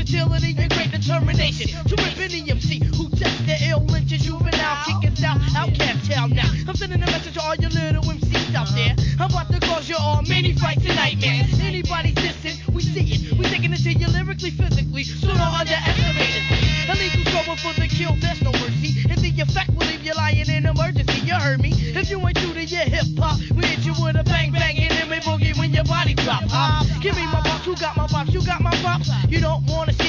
agility and great determination to rip any MC who test their ill lynch and juvenile kicking south out Cap Town now. I'm sending a message to all your little MCs out there. I'm about to cause you all many fights and nightmares. Anybody dissing, we see it. We taking it to you lyrically, physically, so don't underestimate it. Illegal going for the kill, there's no mercy. And the effect will leave you lying in emergency. You heard me. If you ain't true to your hip hop, we hit you with a bang bang and then we boogie when your body drop. Give me my pops, you got my pops, you got my pops. You don't wanna see